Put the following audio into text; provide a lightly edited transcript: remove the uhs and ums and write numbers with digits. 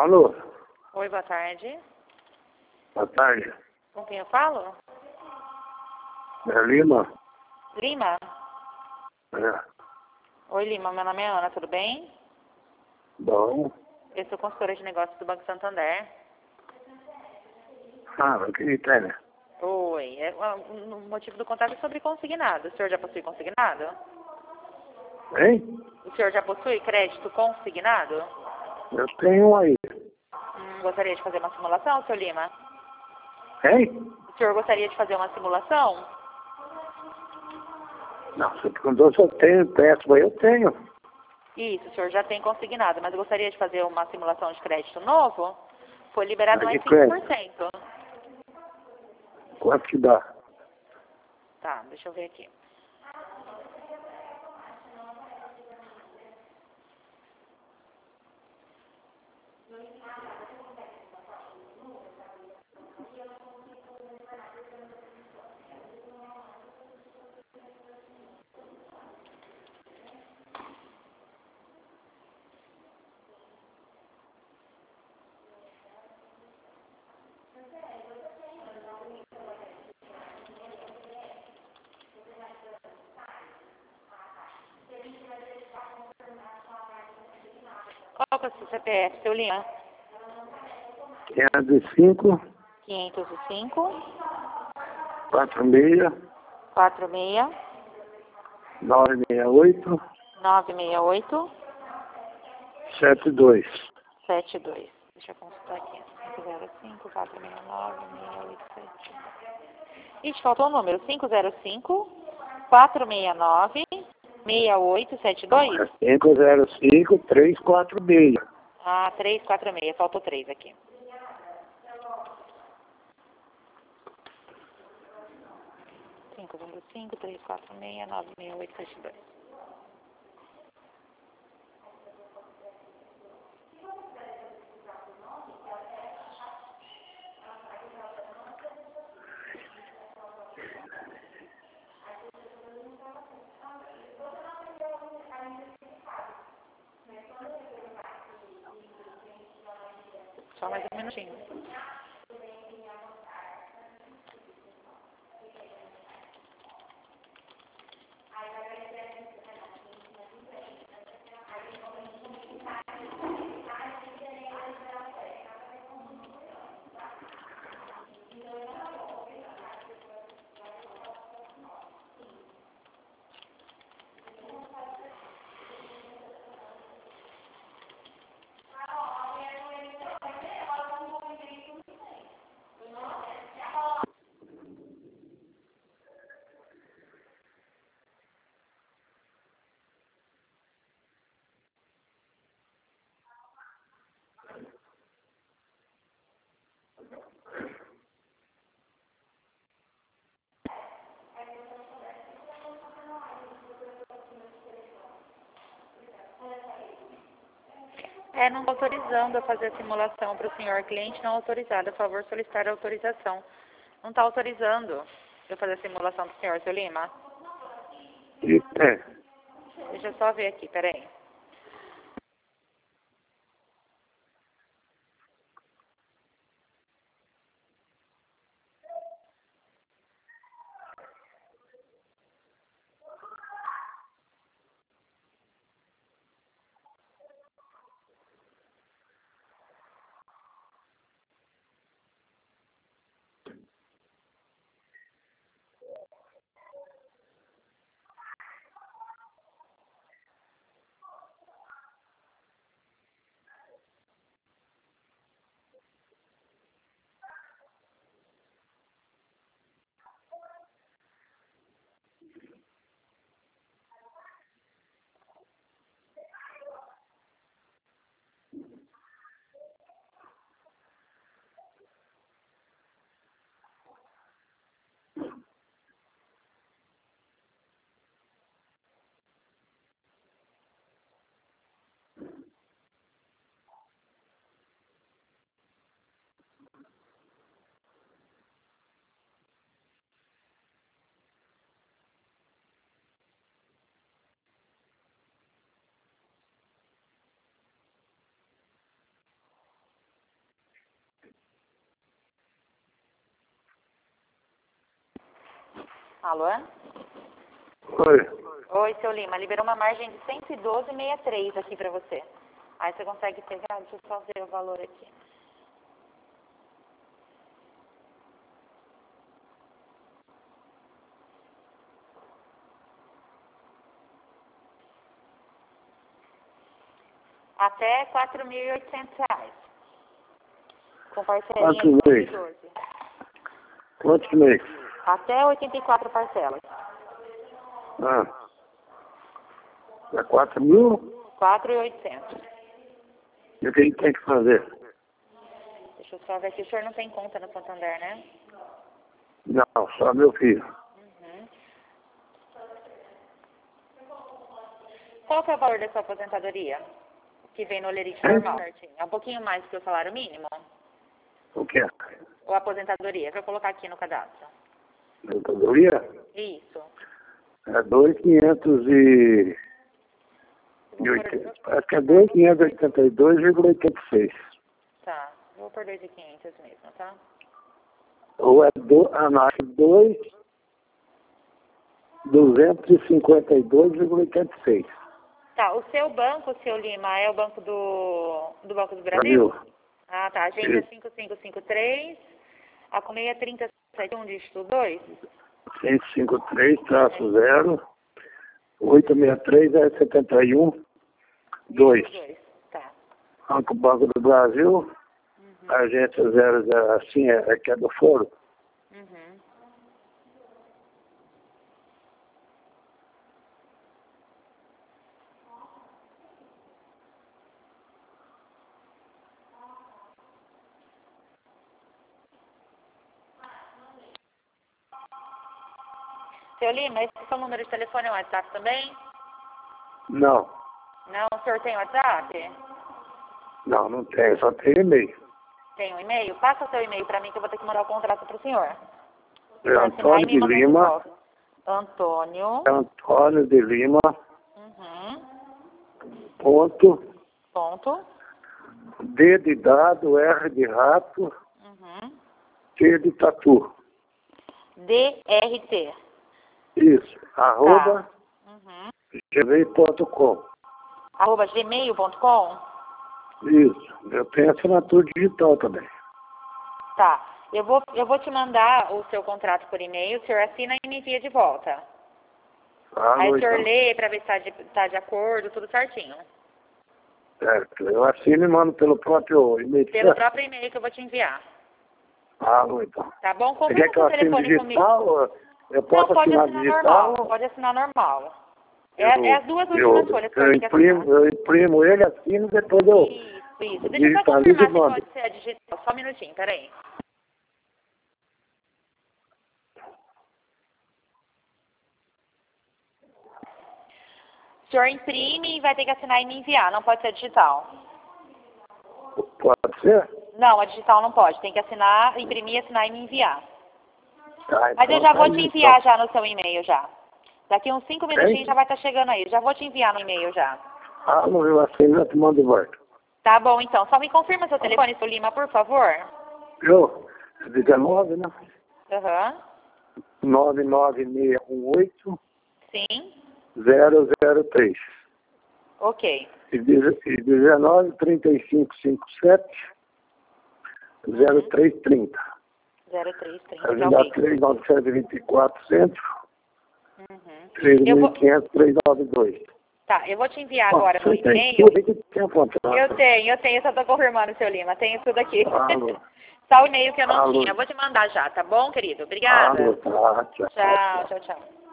Alô? Oi, boa tarde. Boa tarde. Com quem eu falo? É Lima? Lima? É. Oi, Lima. Meu nome é Ana, tudo bem? Bom. Eu sou consultora de negócios do Banco Santander. Ah, eu queria ter. Oi. O motivo do contato é sobre consignado. O senhor já possui consignado? Hein? O senhor já possui crédito consignado? Eu tenho aí. Gostaria de fazer uma simulação, seu Lima? Hein? O senhor gostaria de fazer uma simulação? Não, você perguntou se eu tenho empréstimo aí, eu tenho. Isso, o senhor já tem consignado, mas gostaria de fazer uma simulação de crédito novo? Foi liberado Mas mais de crédito? 5%. Quanto que dá? Tá, deixa eu ver aqui. Qual que é o seu CPF, seu Lima? 505, 505 46, 46 968, 968 72. 72. Deixa eu consultar aqui. 505 469 6872. Ixi, faltou o número. 505 469 6872. 505, 346. Ah, 346. Faltou 3 aqui. Cinco zero cinco 346 96872. Só mais um minutinho. Não está autorizando a fazer a simulação para o senhor. Cliente não autorizado. A favor, solicitar a autorização. Não está autorizando eu fazer a simulação para o senhor, seu Lima. Deixa eu só ver aqui, peraí. Alô? Oi. Oi, seu Lima. Liberou uma margem de 112,63 aqui pra você. Aí você consegue pegar? Deixa eu só ver o valor aqui. Até R$4.800. Com parcelinha de Quantos meses? 112. Quantos meses? Até 84 parcelas. É 4 mil? 4.800. E o que a gente tem que fazer? Deixa eu só ver aqui. O senhor não tem conta no Santander, né? Não, só meu filho. Uhum. Qual que é o valor da sua aposentadoria? Que vem no olerite normal, certinho. É um pouquinho mais que o salário mínimo? O que é? Ou a aposentadoria? Pra eu colocar aqui no cadastro. Mercadoria? Isso. É 2.580. Acho que é 2.582,86. Tá. Vou por 2.500 mesmo, tá? Ou é 252,86. Tá. O seu banco, seu Lima, é o banco do Banco do Brasil? Brasil. Ah, tá. Agenda 5553. A colmeia 3071, dígito 2. 553-0 863-71 2. Tá. Banco do Brasil, agência 00, assim, que é do foro. Uhum. Seu Lima, esse é o seu número de telefone é o WhatsApp também? Não, Não, o senhor tem WhatsApp? não tem, só tem e-mail. Tem um e-mail? Passa o seu e-mail pra mim que eu vou ter que mandar o contrato pro senhor. É Antônio de Lima. Antônio. Antônio de Lima. Uhum. Ponto. Ponto. D de dado, R de rato, Uhum. T de tatu. DRT. Isso, arroba Uhum. gmail.com. Arroba gmail.com? Isso, eu tenho assinatura digital também. Tá. Eu vou te mandar o seu contrato por e-mail, o senhor assina e me envia de volta. Aí o senhor Então. lê pra ver se tá de acordo, tudo certinho. Certo, eu assino e mando pelo próprio e-mail. Pelo próprio e-mail que eu vou te enviar. Então. Tá bom? Você quer Confirma que eu seu assine telefone comigo. digital? Eu Não, posso pode assinar assinar digital? normal. Pode assinar normal. É as duas últimas folhas que eu eu tenho que assinar. eu imprimo ele, assino, depois eu Isso. Deixa eu só digitalizo confirmar e se mando. pode ser a digital. Só um minutinho, peraí. O senhor imprime e vai ter que assinar e me enviar. Não pode ser digital. Pode ser? Não, a digital não pode. Tem que assinar, imprimir, assinar e me enviar. Tá, Mas eu então já tá vou te digital. enviar já no seu e-mail já. Daqui uns 5 minutinhos já vai estar chegando aí. Já vou te enviar no e-mail já. Não, eu assino, eu te mando de volta. Tá bom, então. Só me confirma seu telefone, seu Lima, por favor. 19, né? Aham. 99618 Sim. 003. Ok. E 19 3557 0330. 0330, Agenda ok. 3924 Centro, Uhum. 3.500 392. Tá, eu vou te enviar agora no Você tem e-mail. tudo aí que tem apontado. Eu tenho, só tô confirmando, seu Lima. Tenho tudo aqui. Alô. Só o e-mail que eu não Alô. tinha. Eu vou te mandar já, tá bom, querido? Obrigada. Tchau. Tchau, tchau, tchau.